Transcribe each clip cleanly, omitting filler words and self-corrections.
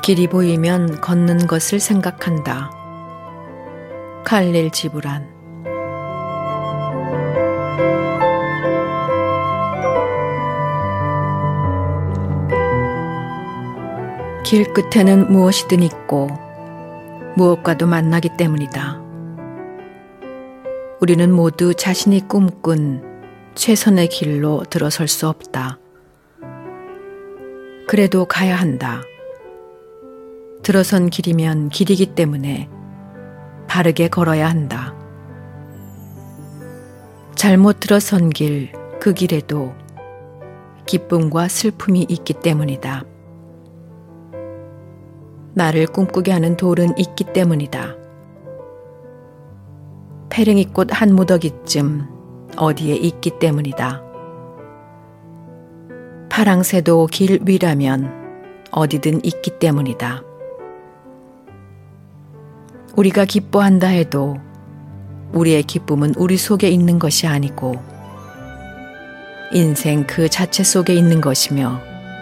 길이 보이면 걷는 것을 생각한다. 칼릴 지브란. 길 끝에는 무엇이든 있고 무엇과도 만나기 때문이다. 우리는 모두 자신이 꿈꾼 최선의 길로 들어설 수 없다. 그래도 가야 한다. 들어선 길이면 길이기 때문에 바르게 걸어야 한다. 잘못 들어선 길, 그 길에도 기쁨과 슬픔이 있기 때문이다. 나를 꿈꾸게 하는 돌은 있기 때문이다. 페랭이꽃 한 무더기쯤 어디에 있기 때문이다. 파랑새도 길 위라면 어디든 있기 때문이다. 우리가 기뻐한다 해도 우리의 기쁨은 우리 속에 있는 것이 아니고 인생 그 자체 속에 있는 것이며,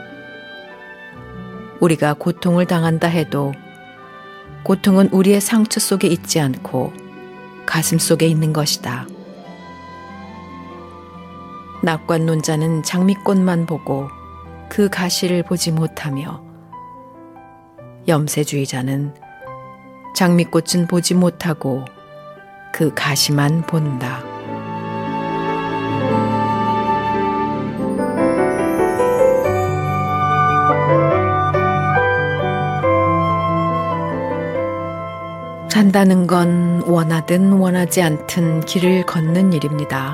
우리가 고통을 당한다 해도 고통은 우리의 상처 속에 있지 않고 가슴 속에 있는 것이다. 낙관론자는 장미꽃만 보고 그 가시를 보지 못하며, 염세주의자는 장미꽃은 보지 못하고 그 가시만 본다. 산다는 건 원하든 원하지 않든 길을 걷는 일입니다.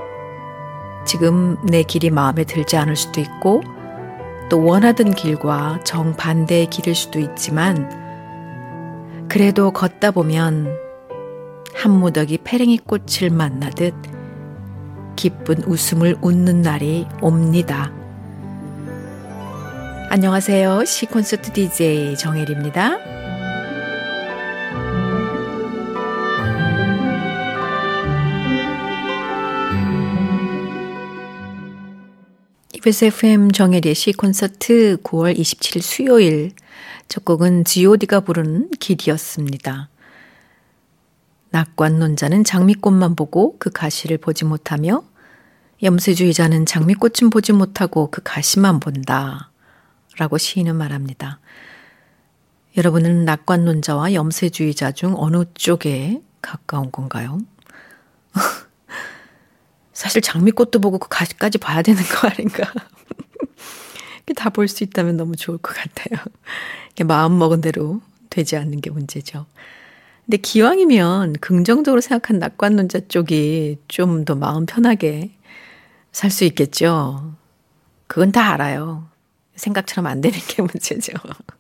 지금 내 길이 마음에 들지 않을 수도 있고 또 원하던 길과 정반대의 길일 수도 있지만, 그래도 걷다 보면 한 무더기 페랭이 꽃을 만나듯 기쁜 웃음을 웃는 날이 옵니다. 안녕하세요. 시콘서트 DJ 정혜리입니다. EBS FM 정혜리의 시콘서트 9월 27일 수요일, 첫 곡은 G.O.D가 부르는 길이었습니다. 낙관론자는 장미꽃만 보고 그 가시를 보지 못하며, 염세주의자는 장미꽃은 보지 못하고 그 가시만 본다 라고 시인은 말합니다. 여러분은 낙관론자와 염세주의자 중 어느 쪽에 가까운 건가요? 사실 장미꽃도 보고 그 가시까지 봐야 되는 거 아닌가? 다 볼 수 있다면 너무 좋을 것 같아요. 마음먹은 대로 되지 않는 게 문제죠. 근데 기왕이면 긍정적으로 생각한 낙관론자 쪽이 좀 더 마음 편하게 살 수 있겠죠. 그건 다 알아요. 생각처럼 안 되는 게 문제죠.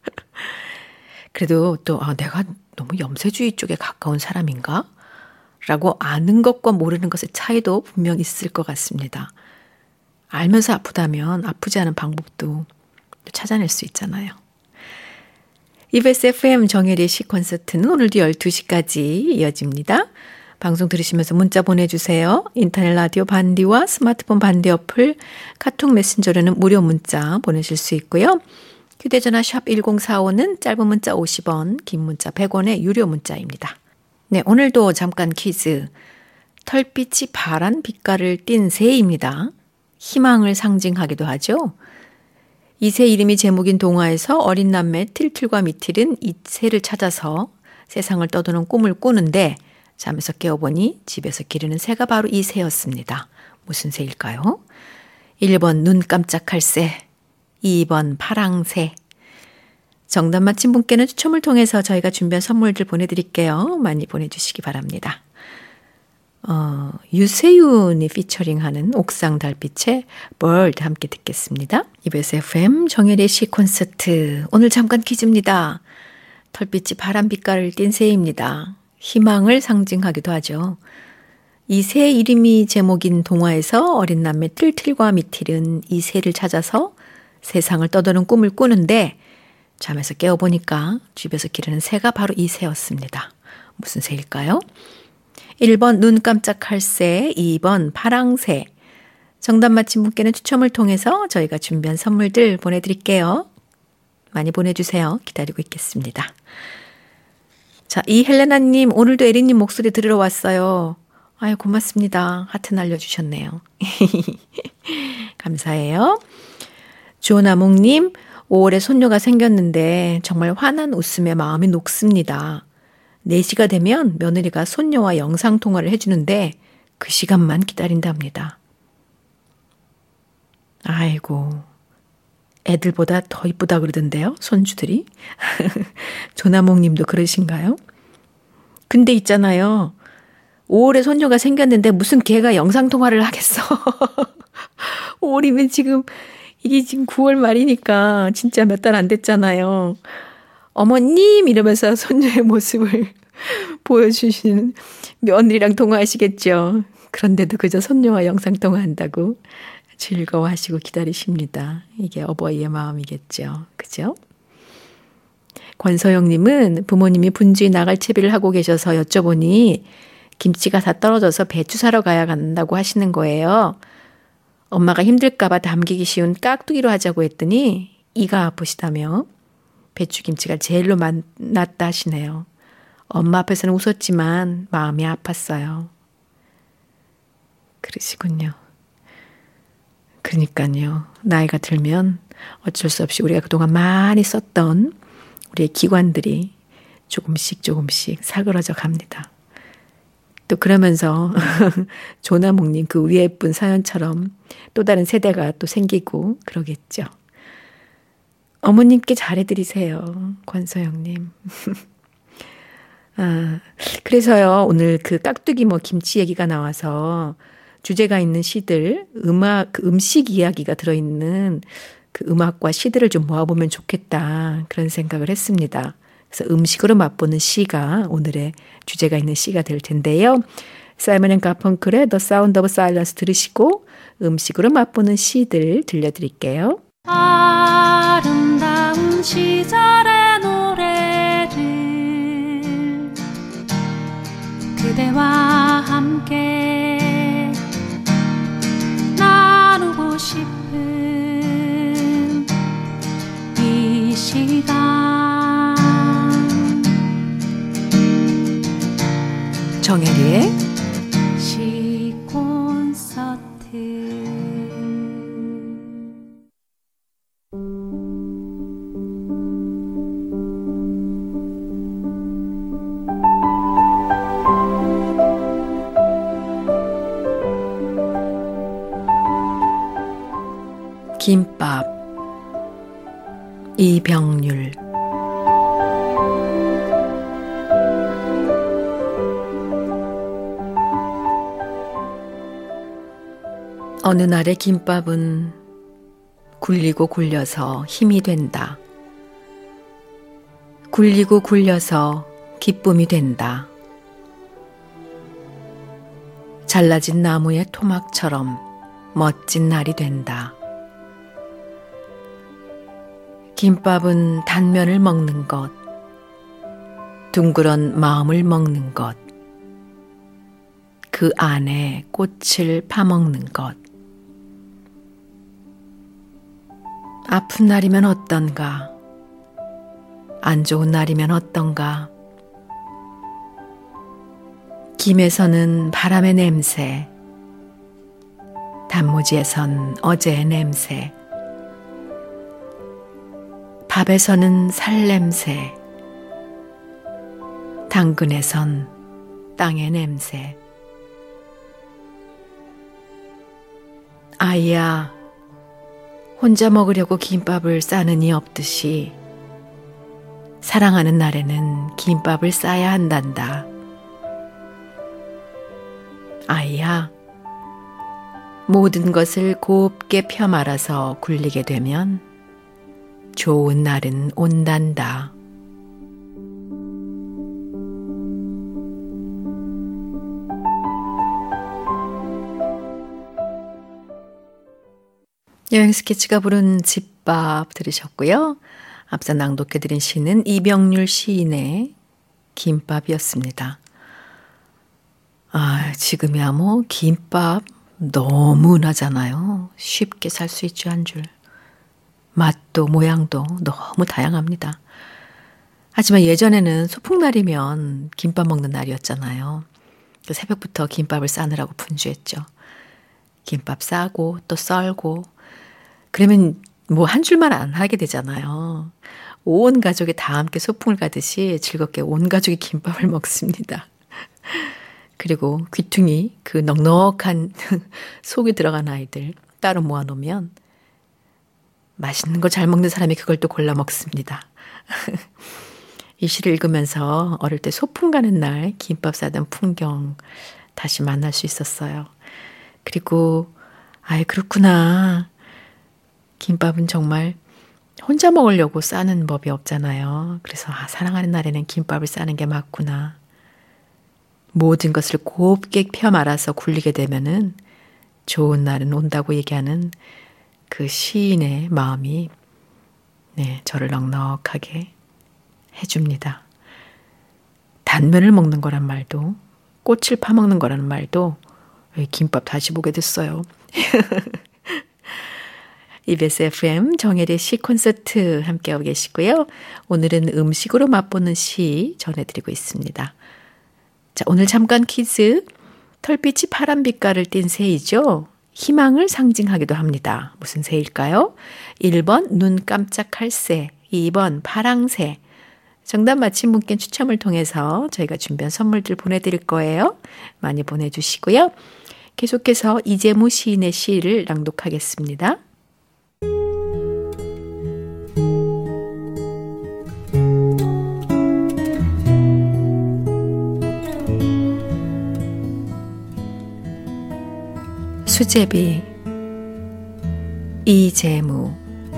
그래도 또 내가 너무 염세주의 쪽에 가까운 사람인가? 라고 아는 것과 모르는 것의 차이도 분명 있을 것 같습니다. 알면서 아프다면 아프지 않은 방법도 찾아낼 수 있잖아요. EBS FM 정혜리의 시콘서트는 오늘도 12시까지 이어집니다. 방송 들으시면서 문자 보내주세요. 인터넷 라디오 반디와 스마트폰 반디 어플, 카톡 메신저로는 무료 문자 보내실 수 있고요. 휴대전화 샵 1045는 짧은 문자 50원, 긴 문자 100원의 유료 문자입니다. 네, 오늘도 잠깐 퀴즈. 털빛이 파란 빛깔을 띤 새입니다. 희망을 상징하기도 하죠. 이 새 이름이 제목인 동화에서 어린 남매 틸틸과 미틸은 이 새를 찾아서 세상을 떠도는 꿈을 꾸는데, 잠에서 깨어보니 집에서 기르는 새가 바로 이 새였습니다. 무슨 새일까요? 1번 눈 깜짝할 새, 2번 파랑새. 정답 맞힌 분께는 추첨을 통해서 저희가 준비한 선물들 보내드릴게요. 많이 보내주시기 바랍니다. 유세윤이 피처링하는 옥상 달빛의 Bird 함께 듣겠습니다. EBS FM 정혜리의 시콘서트, 오늘 잠깐 퀴즈입니다. 털빛이 파란 빛깔을 띤 새입니다. 희망을 상징하기도 하죠. 이 새 이름이 제목인 동화에서 어린 남매 틸틸과 미틸은 이 새를 찾아서 세상을 떠도는 꿈을 꾸는데, 잠에서 깨어보니까 집에서 기르는 새가 바로 이 새였습니다. 무슨 새일까요? 1번 눈 깜짝할 새, 2번 파랑새. 정답 맞힌 분께는 추첨을 통해서 저희가 준비한 선물들 보내드릴게요. 많이 보내주세요. 기다리고 있겠습니다. 자, 이헬레나님, 오늘도 에리님 목소리 들으러 왔어요. 아유, 고맙습니다. 하트 날려주셨네요. 감사해요. 조나몽님, 5월에 손녀가 생겼는데 정말 환한 웃음에 마음이 녹습니다. 4시가 되면 며느리가 손녀와 영상통화를 해주는데 그 시간만 기다린답니다. 아이고, 애들보다 더 이쁘다 그러던데요, 손주들이. 조나몽님도 그러신가요? 근데 있잖아요. 5월에 손녀가 생겼는데 무슨 걔가 영상통화를 하겠어. 5월이면 이게 지금 9월 말이니까 진짜 몇 달 안 됐잖아요. 어머님 이러면서 손녀의 모습을 보여주시는 며느리랑 통화하시겠죠. 그런데도 그저 손녀와 영상통화한다고 즐거워하시고 기다리십니다. 이게 어버이의 마음이겠죠. 그죠? 권서영님은 부모님이 분주히 나갈 채비를 하고 계셔서 여쭤보니 김치가 다 떨어져서 배추 사러 가야 간다고 하시는 거예요. 엄마가 힘들까봐 담기기 쉬운 깍두기로 하자고 했더니 이가 아프시다며 배추김치가 제일로 낫다 하시네요. 엄마 앞에서는 웃었지만 마음이 아팠어요. 그러시군요. 그러니까요. 나이가 들면 어쩔 수 없이 우리가 그동안 많이 썼던 우리의 기관들이 조금씩 사그러져 갑니다. 또 그러면서 조나몽님 그 우리 예쁜 사연처럼 또 다른 세대가 또 생기고 그러겠죠. 어머님께 잘해드리세요. 권서영님. 그래서요 오늘 그 깍두기 김치 얘기가 나와서 주제가 있는 시들, 음식 이야기가 들어있는 그 음악과 시들을 좀 모아보면 좋겠다 그런 생각을 했습니다. 그래서 음식으로 맛보는 시가 오늘의 주제가 있는 시가 될 텐데요. 사이먼 앤 가펑클의 The Sound of Silence 들으시고 음식으로 맛보는 시들 들려드릴게요. 아름다운 시절의 노래를 그대와 함께 나누고 싶은 이 시간 정혜리의 시 콘서트. 김밥 이병률. 어느 날의 김밥은 굴리고 굴려서 힘이 된다. 굴리고 굴려서 기쁨이 된다. 잘라진 나무의 토막처럼 멋진 날이 된다. 김밥은 단면을 먹는 것, 둥그런 마음을 먹는 것, 그 안에 꽃을 파먹는 것. 아픈 날이면 어떤가? 안 좋은 날이면 어떤가? 김에서는 바람의 냄새, 단무지에선 어제의 냄새, 밥에서는 살 냄새, 당근에선 땅의 냄새. 아이야, 혼자 먹으려고 김밥을 싸느니 없듯이 사랑하는 날에는 김밥을 싸야 한단다. 아이야, 모든 것을 곱게 펴 말아서 굴리게 되면 좋은 날은 온단다. 여행 스케치가 부른 집밥 들으셨고요. 앞서 낭독해드린 시는 이병률 시인의 김밥이었습니다. 지금이야 김밥 너무 흔하잖아요. 쉽게 살 수 있지 한 줄. 맛도 모양도 너무 다양합니다. 하지만 예전에는 소풍날이면 김밥 먹는 날이었잖아요. 새벽부터 김밥을 싸느라고 분주했죠. 김밥 싸고 또 썰고 그러면 뭐 한 줄만 안 하게 되잖아요. 온 가족이 다 함께 소풍을 가듯이 즐겁게 온 가족이 김밥을 먹습니다. 그리고 귀퉁이 그 넉넉한 속이 들어간 아이들 따로 모아놓으면 맛있는 거 잘 먹는 사람이 그걸 또 골라 먹습니다. 이 시를 읽으면서 어릴 때 소풍 가는 날 김밥 싸던 풍경 다시 만날 수 있었어요. 그리고 아이 그렇구나. 김밥은 정말 혼자 먹으려고 싸는 법이 없잖아요. 그래서 사랑하는 날에는 김밥을 싸는 게 맞구나. 모든 것을 곱게 펴 말아서 굴리게 되면은 좋은 날은 온다고 얘기하는 그 시인의 마음이 저를 넉넉하게 해줍니다. 단면을 먹는 거란 말도 꽃을 파먹는 거라는 말도 김밥 다시 보게 됐어요. EBS FM 정혜리의 시 콘서트 함께하고 계시고요. 오늘은 음식으로 맛보는 시 전해드리고 있습니다. 자, 오늘 잠깐 퀴즈. 털빛이 파란 빛깔을 띤 새이죠. 희망을 상징하기도 합니다. 무슨 새일까요? 1번 눈 깜짝할 새, 2번 파랑새. 정답 맞힌 분께 추첨을 통해서 저희가 준비한 선물들 보내드릴 거예요. 많이 보내주시고요. 계속해서 이재무 시인의 시를 낭독하겠습니다. 수제비 이재무.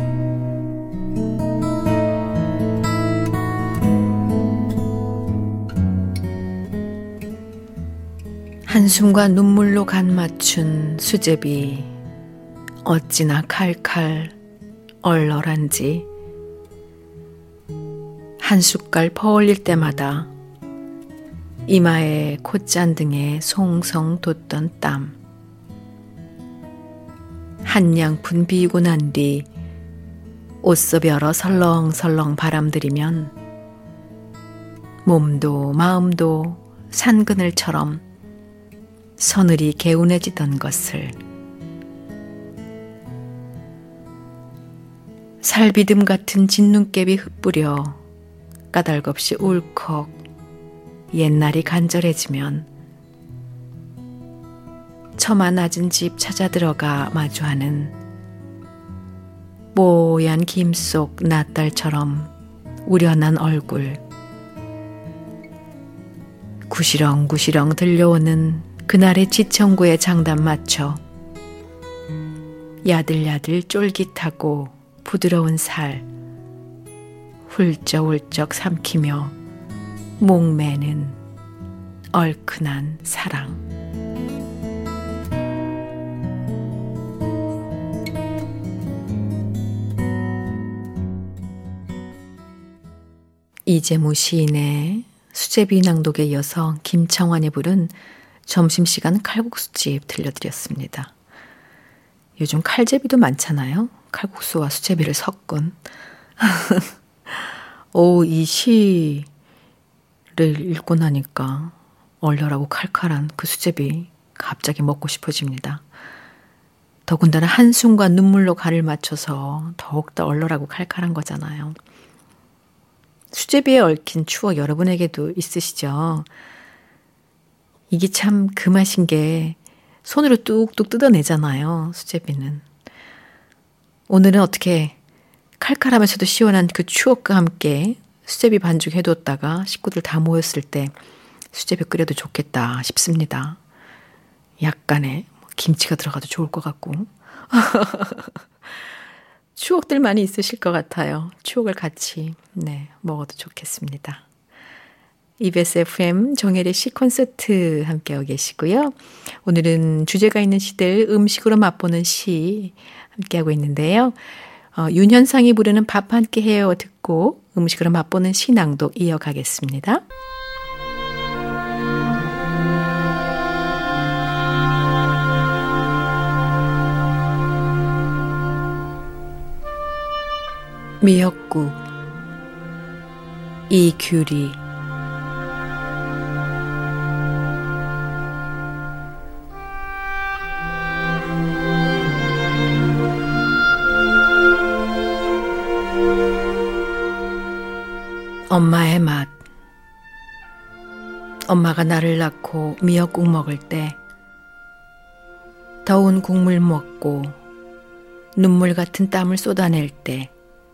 한숨과 눈물로 간 맞춘 수제비 어찌나 칼칼 얼얼한지 한 숟갈 퍼올릴 때마다 이마에 콧잔등에 송송 돋던 땀 한 양푼 비우고 난 뒤 옷섭 열어 설렁설렁 바람들이면 몸도 마음도 산그늘처럼 서늘이 개운해지던 것을 살비듬 같은 진눈깨비 흩뿌려 까닭없이 울컥 옛날이 간절해지면 처마 낮은 집 찾아 들어가 마주하는 뽀얀 김 속 낫달처럼 우려난 얼굴 구시렁구시렁 들려오는 그날의 지청구에 장단 맞춰 야들야들 쫄깃하고 부드러운 살 훌쩍훌쩍 삼키며 목매는 얼큰한 사랑. 이재무 시인의 수제비 낭독에 이어서 김청완이 부른 점심시간 칼국수집 들려드렸습니다. 요즘 칼제비도 많잖아요. 칼국수와 수제비를 섞은. 이 시를 읽고 나니까 얼얼하고 칼칼한 그 수제비 갑자기 먹고 싶어집니다. 더군다나 한숨과 눈물로 간을 맞춰서 더욱더 얼얼하고 칼칼한 거잖아요. 수제비에 얽힌 추억 여러분에게도 있으시죠? 이게 참 그 맛인 게 손으로 뚝뚝 뜯어내잖아요. 수제비는. 오늘은 어떻게 칼칼하면서도 시원한 그 추억과 함께 수제비 반죽 해뒀다가 식구들 다 모였을 때 수제비 끓여도 좋겠다 싶습니다. 약간의 김치가 들어가도 좋을 것 같고. 추억들 많이 있으실 것 같아요. 추억을 같이 먹어도 좋겠습니다. EBS FM 정혜리 시 콘서트 함께하고 계시고요. 오늘은 주제가 있는 시들 음식으로 맛보는 시 함께하고 있는데요. 윤현상이 부르는 밥 한 끼 해요 듣고 음식으로 맛보는 시 낭독 이어가겠습니다. 미역국 이규리. 엄마의 맛. 엄마가 나를 낳고 미역국 먹을 때 더운 국물 먹고 눈물 같은 땀을 쏟아낼 때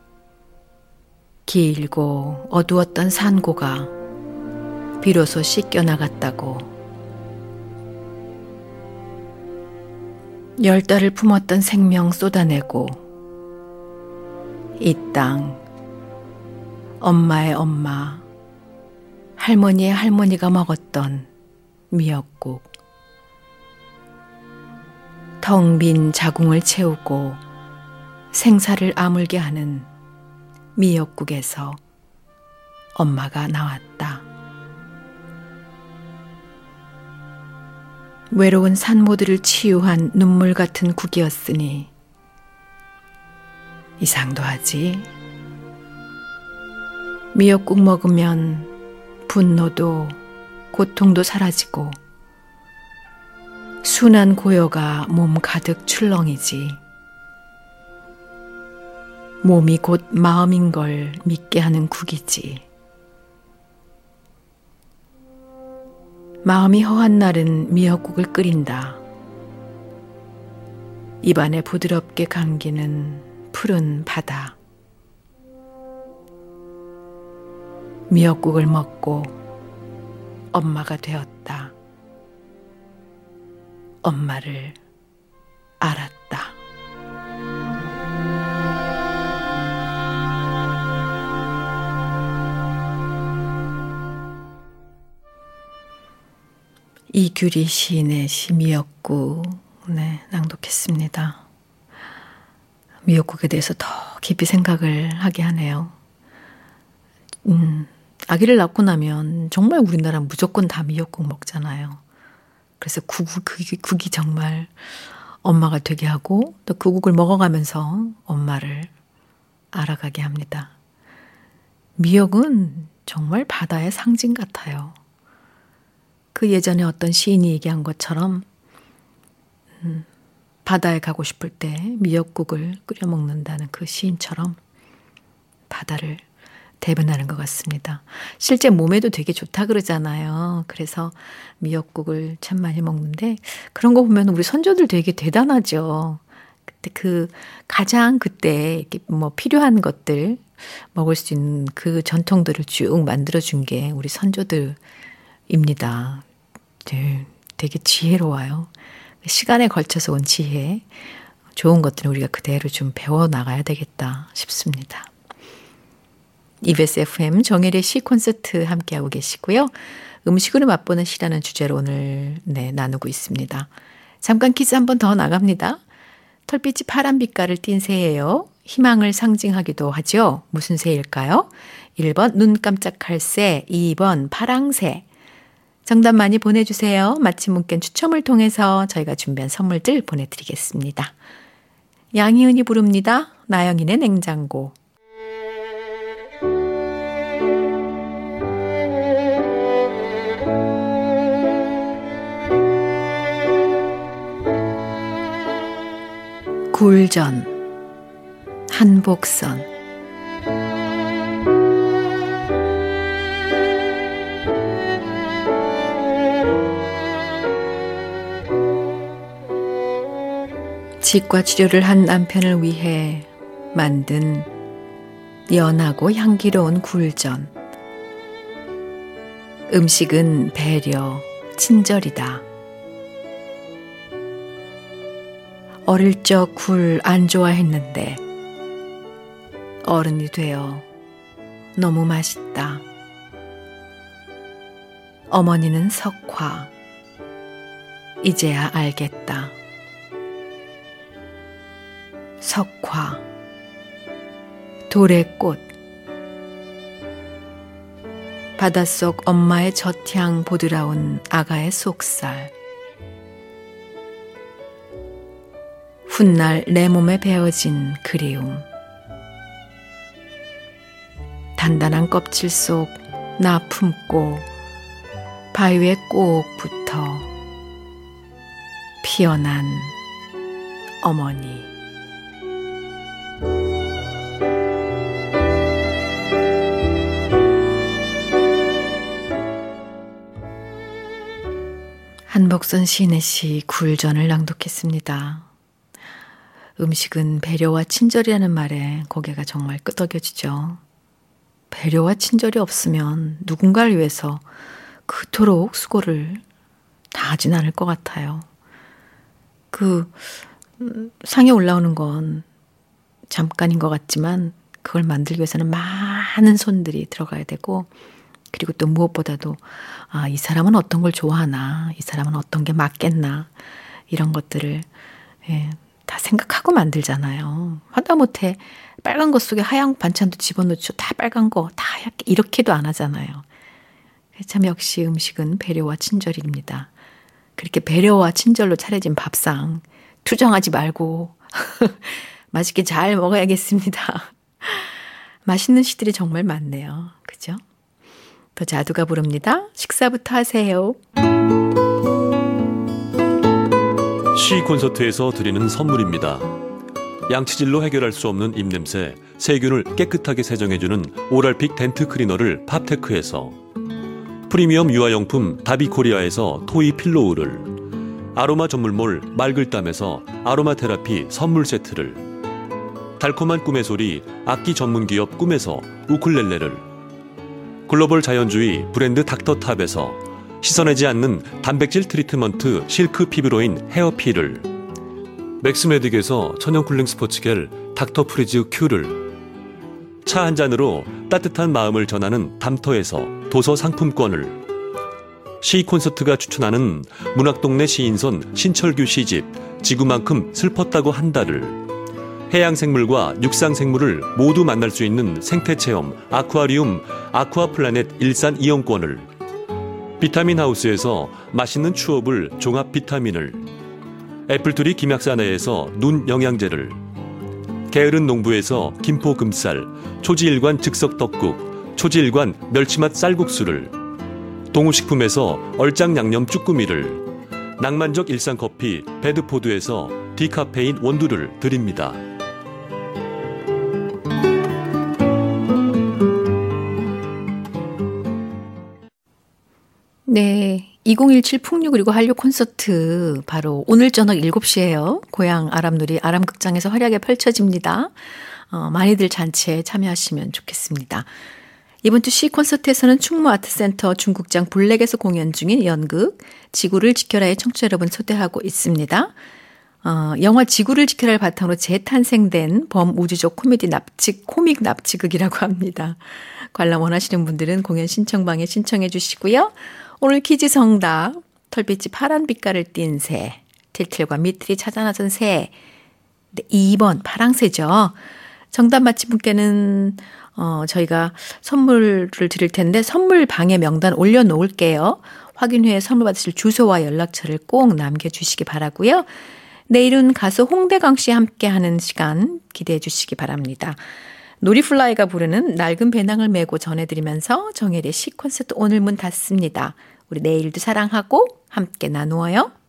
길고 어두웠던 산고가 비로소 씻겨나갔다고. 10달을 품었던 생명 쏟아내고 이 땅 엄마의 엄마, 할머니의 할머니가 먹었던 미역국. 텅 빈 자궁을 채우고 생사를 아물게 하는 미역국에서 엄마가 나왔다. 외로운 산모들을 치유한 눈물 같은 국이었으니 이상도 하지. 미역국 먹으면 분노도 고통도 사라지고 순한 고요가 몸 가득 출렁이지. 몸이 곧 마음인 걸 믿게 하는 국이지. 마음이 허한 날은 미역국을 끓인다. 입안에 부드럽게 감기는 푸른 바다. 미역국을 먹고 엄마가 되었다. 엄마를 알았다. 이규리 시인의 시 미역국, 낭독했습니다. 미역국에 대해서 더 깊이 생각을 하게 하네요. 아기를 낳고 나면 정말 우리나라 무조건 다 미역국 먹잖아요. 그래서 국이 정말 엄마가 되게 하고 또 그 국을 먹어가면서 엄마를 알아가게 합니다. 미역은 정말 바다의 상징 같아요. 그 예전에 어떤 시인이 얘기한 것처럼 바다에 가고 싶을 때 미역국을 끓여 먹는다는 그 시인처럼 바다를 대변하는 것 같습니다. 실제 몸에도 되게 좋다 그러잖아요. 그래서 미역국을 참 많이 먹는데 그런 거 보면 우리 선조들 되게 대단하죠. 그때 가장 그때 이렇게 필요한 것들 먹을 수 있는 그 전통들을 쭉 만들어준 게 우리 선조들입니다. 네, 되게 지혜로워요. 시간에 걸쳐서 온 지혜, 좋은 것들은 우리가 그대로 좀 배워나가야 되겠다 싶습니다. EBS FM 정혜리의 시 콘서트 함께하고 계시고요. 음식으로 맛보는 시라는 주제로 오늘 나누고 있습니다. 잠깐 퀴즈 한 번 더 나갑니다. 털빛이 파란 빛깔을 띤 새예요. 희망을 상징하기도 하죠. 무슨 새일까요? 1번 눈 깜짝할 새, 2번 파랑새. 정답 많이 보내주세요. 마침 분께 추첨을 통해서 저희가 준비한 선물들 보내드리겠습니다. 양희은이 부릅니다. 나영인의 냉장고. 굴전, 한복선. 치과 치료를 한 남편을 위해 만든 연하고 향기로운 굴전. 음식은 배려, 친절이다. 어릴 적 굴 안 좋아했는데 어른이 되어 너무 맛있다. 어머니는 석화, 이제야 알겠다. 석화, 돌의 꽃. 바닷속 엄마의 젖향 보드라운 아가의 속살. 훗날 내 몸에 배어진 그리움. 단단한 껍질 속 나 품고 바위에 꼭 붙어 피어난 어머니. 한복선 시인의 시 굴전을 낭독했습니다. 음식은 배려와 친절이라는 말에 고개가 정말 끄덕여지죠. 배려와 친절이 없으면 누군가를 위해서 그토록 수고를 다하진 않을 것 같아요. 상에 올라오는 건 잠깐인 것 같지만 그걸 만들기 위해서는 많은 손들이 들어가야 되고, 그리고 또 무엇보다도 이 사람은 어떤 걸 좋아하나, 이 사람은 어떤 게 맞겠나, 이런 것들을 다 생각하고 만들잖아요. 하다못해 빨간 것 속에 하얀 반찬도 집어넣죠. 다 빨간 거 다 하얗게, 이렇게도 안 하잖아요. 참 역시 음식은 배려와 친절입니다. 그렇게 배려와 친절로 차려진 밥상 투정하지 말고 맛있게 잘 먹어야겠습니다. 맛있는 시들이 정말 많네요. 그죠? 더 자두가 부릅니다. 식사부터 하세요. 시 콘서트에서 드리는 선물입니다. 양치질로 해결할 수 없는 입냄새, 세균을 깨끗하게 세정해주는 오랄픽 덴트 클리너를 팝테크에서, 프리미엄 유아용품 다비코리아에서 토이 필로우를, 아로마 전물몰 말글담에서 아로마 테라피 선물 세트를, 달콤한 꿈의 소리 악기 전문기업 꿈에서 우쿨렐레를, 글로벌 자연주의 브랜드 닥터탑에서 씻어내지 않는 단백질 트리트먼트 실크 피부로인 헤어필을, 맥스메딕에서 천연 쿨링 스포츠겔 닥터프리즈 큐를, 차 한 잔으로 따뜻한 마음을 전하는 담터에서 도서 상품권을, 시 콘서트가 추천하는 문학동네 시인선 신철규 시집 지구만큼 슬펐다고 한 달을, 해양생물과 육상생물을 모두 만날 수 있는 생태체험 아쿠아리움 아쿠아플라넷 일산 이용권을, 비타민 하우스에서 맛있는 추업을 종합 비타민을, 애플트리 김약사내에서 눈 영양제를, 게으른 농부에서 김포금쌀 초지일관 즉석떡국 초지일관 멸치맛 쌀국수를, 동우식품에서 얼짱 양념 쭈꾸미를, 낭만적 일상커피 베드포드에서 디카페인 원두를 드립니다. 네, 2017 풍류 그리고 한류 콘서트 바로 오늘 저녁 7시에요. 고향 아람누리 아람극장에서 화려하게 펼쳐집니다. 많이들 잔치에 참여하시면 좋겠습니다. 이번 주 시 콘서트에서는 충무아트센터 중국장 블랙에서 공연 중인 연극 지구를 지켜라의 청취자 여러분 초대하고 있습니다. 영화 지구를 지켜라를 바탕으로 재탄생된 범우주적 코미디 코믹 납치극이라고 합니다. 관람 원하시는 분들은 공연 신청방에 신청해 주시고요. 오늘 퀴즈 정답, 털빛이 파란 빛깔을 띤 새, 틸틸과 미틀이 찾아 나선 새. 네, 2번 파랑새죠. 정답 맞힌 분께는 저희가 선물을 드릴 텐데 선물 방에 명단 올려놓을게요. 확인 후에 선물 받으실 주소와 연락처를 꼭 남겨주시기 바라고요. 내일은 가수 홍대광 씨와 함께하는 시간 기대해 주시기 바랍니다. 놀이플라이가 부르는 낡은 배낭을 메고 전해드리면서 정혜리의 시 콘서트 오늘 문 닫습니다. 우리 내일도 사랑하고 함께 나누어요.